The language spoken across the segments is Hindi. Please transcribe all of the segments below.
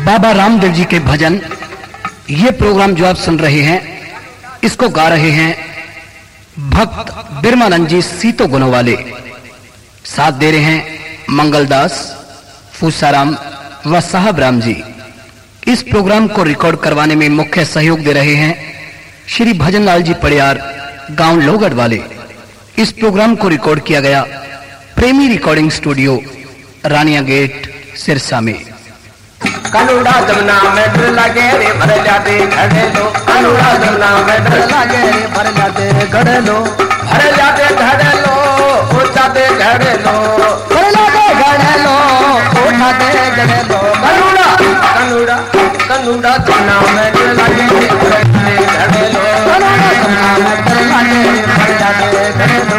बाबा रामदेव जी के भजन। ये प्रोग्राम जो आप सुन रहे हैं इसको गा रहे हैं भक्त बिरमानंद जी सीतो गुणों वाले। साथ दे रहे हैं मंगलदास, फूसाराम व साहब राम जी। इस प्रोग्राम को रिकॉर्ड करवाने में मुख्य सहयोग दे रहे हैं श्री भजनलाल जी पड़ियार, गांव लोगड़ वाले। इस प्रोग्राम को रिकॉर्ड किया गया Premi recording studio, Rania gate, Sirsa में। कनुड़ा जमुना में डर लगे रे भर जाते घड़े लो, कनुड़ा जमुना में डर लगे रे भर जाते घड़े लो, भर जाते घड़े लो, उठाते घड़े लो, भर जाते घड़े लो, उठाते घड़े लो। कनुड़ा कनुड़ा कनुड़ा जमुना में डर लगे रे भर जाते घड़े लो, कनुड़ा जमुना में डर लगे रे भर जाते घड़े लो।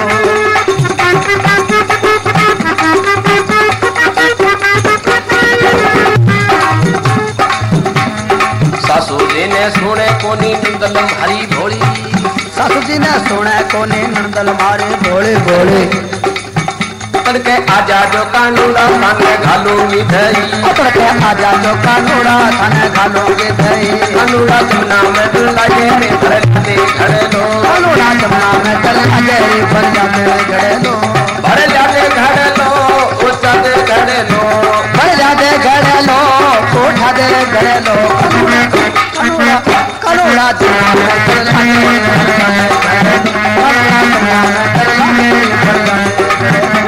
सासू जी ने सुने कोनी नंदल हरी भोली, सासू जी ने सुने कोनी नंदल मारे भोले भोले। तड़के आजा जो कानूड़ा थाने घालूंगी धई, तड़के आजा जो कानूड़ा थाने घालूंगी धई। कानूड़ा जमुना में डर लगे रे भर जाते घड़े लो, कानूड़ा जमुना में डर लगे रे भर जाते घड़े लो, भर जाते घड़े लो, उठाते घड़े लो, भर जाते घड़े लो, उठाते घड़े लो। कनुड़ा कनुड़ा जमुना में डर लगे रे भर जाते घड़े लो, कनुड़ा जमुना में डर लगे रे भर जाते घड़े लो।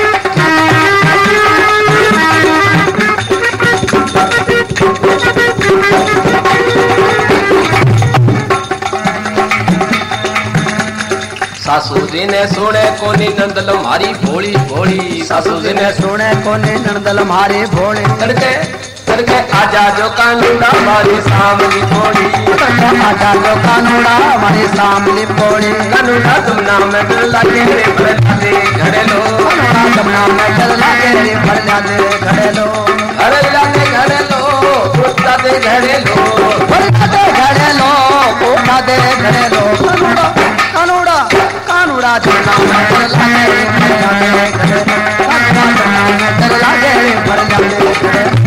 सासू जी ने सुने कोनी नंदल मारी भोली भोली, सासू जी ने सुने कोनी नंदल मारी भोली। तड़के तड़के आजा जो कानूड़ा मारी सामली भोली, तड़के आजा जो कानूड़ा मारी सामली भोली। कानूड़ा जमुना में डर लगे रे भर जाते घड़े लो, कानूड़ा जमुना में डर लगे रे भर जाते घड़े लो, भर जाते घड़े लो, उठाते घड़े लो, भर जाते घड़े लो, उठाते घड़े लो। कानूड़ा कानूड़ा कानूड़ा जमुना में डर लगे रे भर जाते घड़े लो, कानूड़ा जमुना में डर लगे रे भर जाते घड़े लो।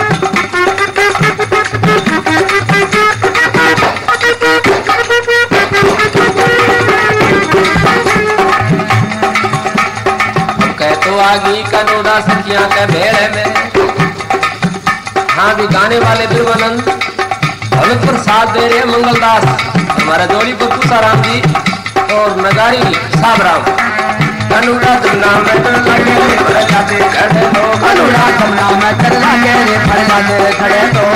तो आगी कनोड़ा सखियां के भेड़े में। हाँ भी गाने वाले बिरमानंद भगत प्रसाद दे रहे मंगलदास, हमारा जोड़ी पप्पू साराम जी और नगारी साहब राम। कनुड़ा जमुना में डर लगे रे भर जाते घड़े लो, कनुड़ा जमुना में डर लगे रे भर जाते घड़े लो।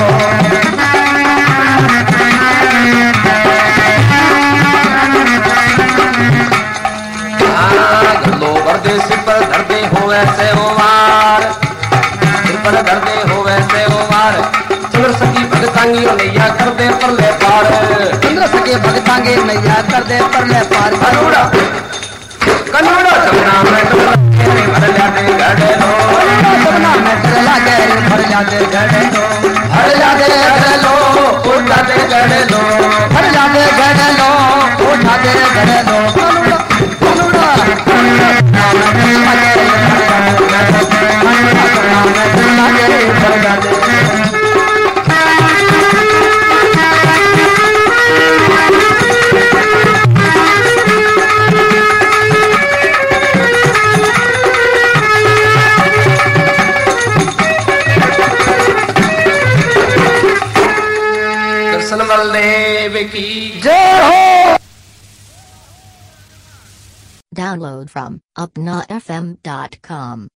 सिर पर धरते हो ऐसे ओवार, सिर पर धरते हो ऐसे ओवार। चंद्र सखी भगतांगी नैया कर दे परले पार, चंद्र सखी भगतांगी नैया कर दे परले पार। कनुड़ा कनुड़ा जमुना में डर लगे रे भर जाते घड़े लो, कनुड़ा जमुना में डर लगे रे भर जाते घड़े लो, भर जाते घड़े लो, उठाते घड़े लो, भर जाते घड़े लो, उठाते घड़े लो। कनुड़ा कृष्ण बलदेव की जय हो। Download from upnafm.com.